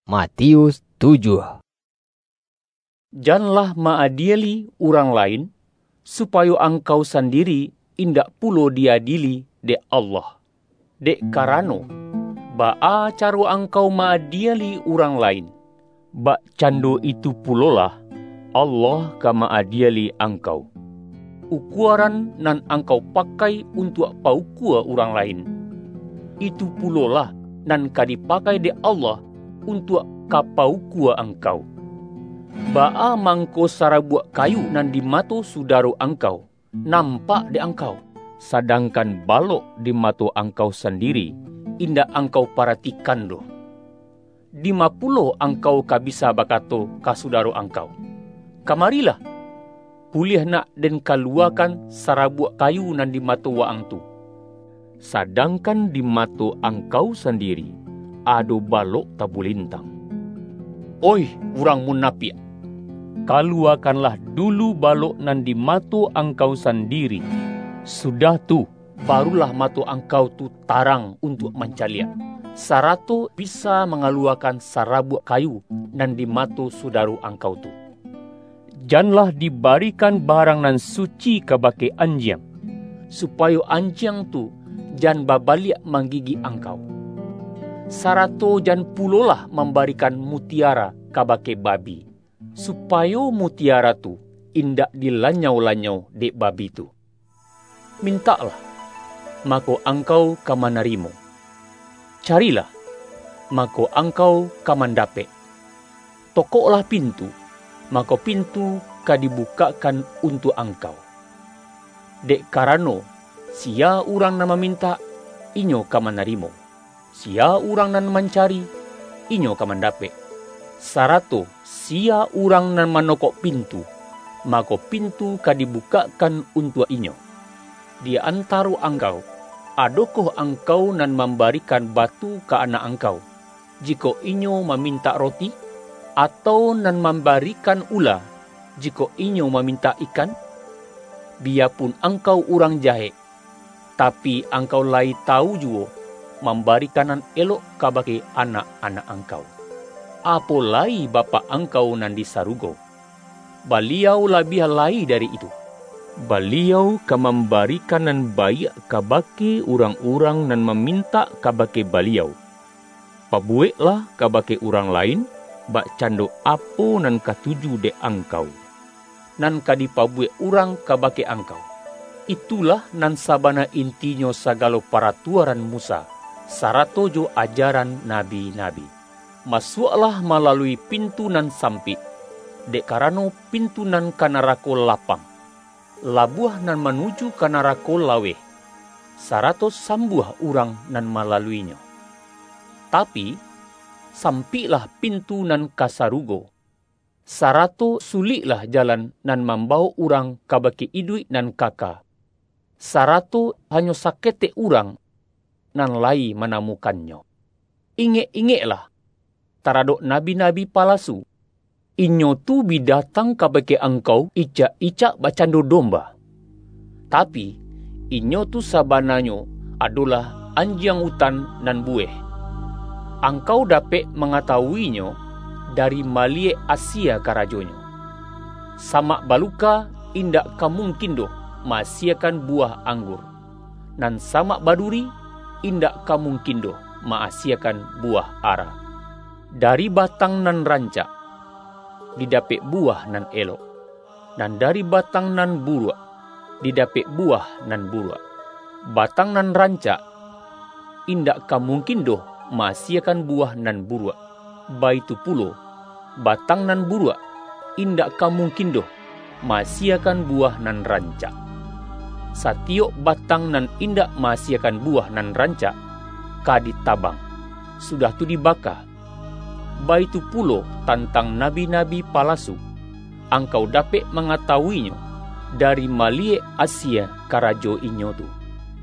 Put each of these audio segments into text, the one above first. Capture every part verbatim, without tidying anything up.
Matius tujuh. Janganlah maadieli orang lain, supaya engkau sendiri indak pulo diadili dek Allah. Dek karano, baa caro engkau maadieli orang lain, bak cando itu pulolah Allah ka maadieli engkau. Ukuran nan engkau pakai untuk paukua orang lain, itu pulolah nan kadipakai dek Allah untuk kapaukua engkau. Baa mangko sarabuak kayu nan di mato sudaro engkau, nampak de engkau, sedangkan balok di mato engkau sendiri, indak engkau perhatikan doh. Di mapulo engkau kabisa bakato ka sudaro engkau, kamarilah, pulih nak den kaluakan sarabuak kayu nan di mato waang tu. Sedangkan di mato engkau sendiri, ado balok tabulintang. Oi, urang munafik, kaluakanlah dulu balok nan di mato engkau sendiri. Sudah tu, barulah mato engkau tu tarang untuk mencaliak. Sarato bisa mengaluakan sarabuak kayu nan di mato saudara engkau tu. Janganlah dibarikan barang nan suci kabake anjing, supaya anjing tu jan babaliak menggigi engkau. Sarato jan pulolah membarikan mutiara kabake babi, supaya mutiara tu indak dilanyau-lanyau dek babi tu. Mintalah, maka engkau kamanarimo. Carilah, maka engkau kamandape. Tokoklah pintu, maka pintu kadibukakan untuk engkau. Dek karano, sia urang nan meminta, inyo kamanarimo. Sia urang nan mencari, inyo kamandape. Sarato sia urang nan manokok pintu, maka pintu kadibukakan untuk inyo. Di antara engkau, adakah engkau nan memberikan batu ke anak engkau, jika inyo meminta roti, atau nan memberikan ula, jika inyo meminta ikan? Biarpun engkau urang jahe, tapi engkau lai tahu jua memberikan nan elok kabake anak-anak engkau. Apolai bapa engkau nan di sarugo, beliau lebih lai dari itu. Beliau ka memberikan nan baik kabake orang-orang nan meminta kabake beliau. Pabueklah kabake orang lain, bak cando apo nan katuju de engkau. Nan kadipabuek orang kabake engkau. Itulah nan sabana intinyo sagalo peraturan Musa, sarato jo ajaran nabi-nabi. Masuklah melalui pintu nan sampit, dek karano pintu nan kanarako lapang. Labuah nan menuju kanarako lawe, sarato sambuah urang nan melaluinya. Tapi, sampiklah pintu nan kasarugo, sarato suliklah jalan nan membawa urang kabake idui nan kaka. Sarato hanya sakete urang nan lai menemukannya. Inge-ingeklah, taradok nabi-nabi palasu, inyo tu bidatang kabake engkau icak-icak bacando domba. Tapi, inyo tu sabananyo adalah anjing hutan nan bueh. Engkau dapat mengetahuinya dari malie Asia karajonyo. Samak baluka indak kamungkin doh maasiakan buah anggur. Nan samak baduri indak kamungkin doh maasiakan buah ara. Dari batang nan rancak, didapik buah nan elok. Dan dari batang nan buruak, didapik buah nan buruak. Batang nan rancak, indak kamungkin doh maasiakan buah nan buruak. Baitu pulo, batang nan buruak, indak kamungkin doh maasiakan buah nan rancak. Satiok batang nan indak maasiakan buah nan rancak, kaditabang, sudah tu dibakar. Baitu pulo tentang nabi-nabi palasu, engkau dapat mengetahuinya dari malie Asia karajo inyo tu.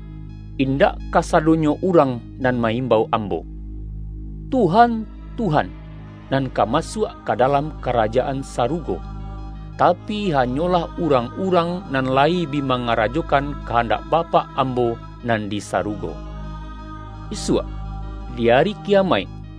Indak kasadonyo urang nan maimbau ambo, Tuhan, Tuhan, nan kamasuk ke dalam kerajaan sarugo. Tapi hanyalah urang-urang nan lai bi mengarajokan kehendak Bapa ambo nan di sarugo. Isua, di hari kiamai,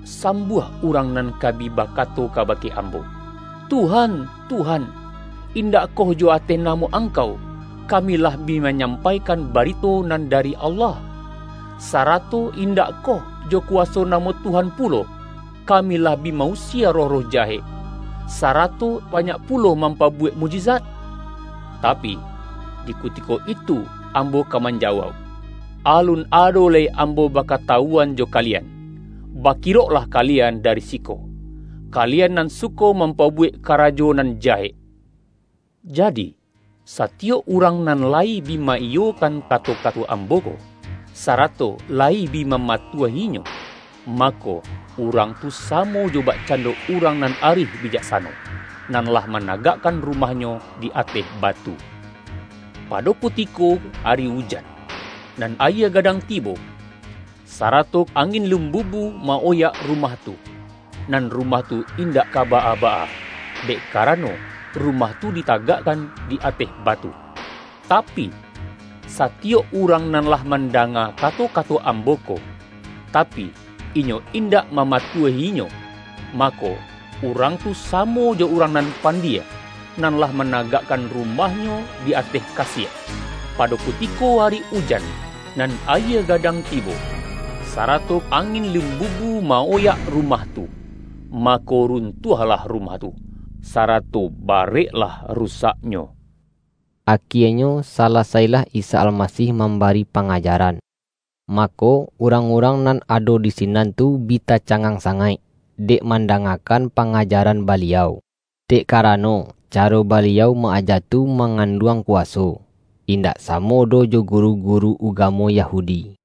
sambuh urang nan kabi bakato kabake ambo, Tuhan, Tuhan, indak koh jo ate namo angkau, kamilah bi menyampaikan barito nan dari Allah. Sarato indak koh jo kuaso namo Tuhan pulo, kamilah bi mausia roh-roh jahe. Sarato banyak pulo mampa buat mujizat. Tapi di kutiko itu ambo kaman jawab, alun adole ambo bakatauan jo kalian, bakiroklah kalian dari siko, kalian nan suko mampabuik karajo nan jahe. Jadi satio urang nan lai bima iyo kan kato-kato amboko, sarato lai bima matua hinyo, mako urang tu samo jobak cando urang nan arih bijaksano, nan lah menagakkan rumahnya di ateh batu. Pada kutiko hari hujan, nan ayah gadang tibo, saratok angin lembubu maoyak rumah tu, nan rumah tu indak kabaa-baa, dek karano rumah tu ditagakkan di ateh batu. Tapi satio urang nan lah mendanga kato-kato amboko, tapi inyo indak mamatua hinyo, mako urang tu samo jo urang nan pandia, nan lah menagakkan rumahnya di ateh kasia. Pada kutiko hari hujan, nan ayah gadang tibo, saratok angin lembubu maoyak rumah tu, mako runtuhlah rumah tu, sarato bareklah rusaknya. Akhirnya salah sailah Isa Almasih memberi pengajaran. Mako orang-orang nan ado di sinan tu bita cangang sangai, dek mandangakan pengajaran beliau. Dek karano caro beliau mengajar tu mengandung kuaso, indak samo do jo guru-guru ugamo Yahudi.